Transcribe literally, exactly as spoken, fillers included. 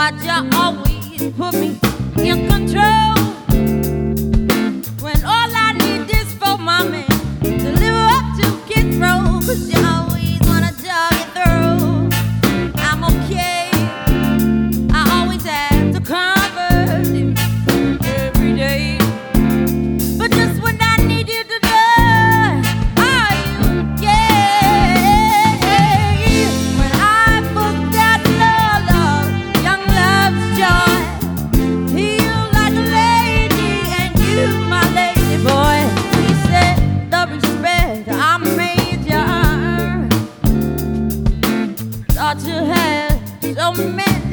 But you always put me in control. When all I need is for my man to live up to Kid Roll. Cause you always wanna jog it through. I'm okay, I always have to comfort you every day. But just when I need you to do, are you? Yeah. When I forgot love, love, young love's joy. Feel like a lady and you my lady boy. He said the respect I made you earn. Thought you had so many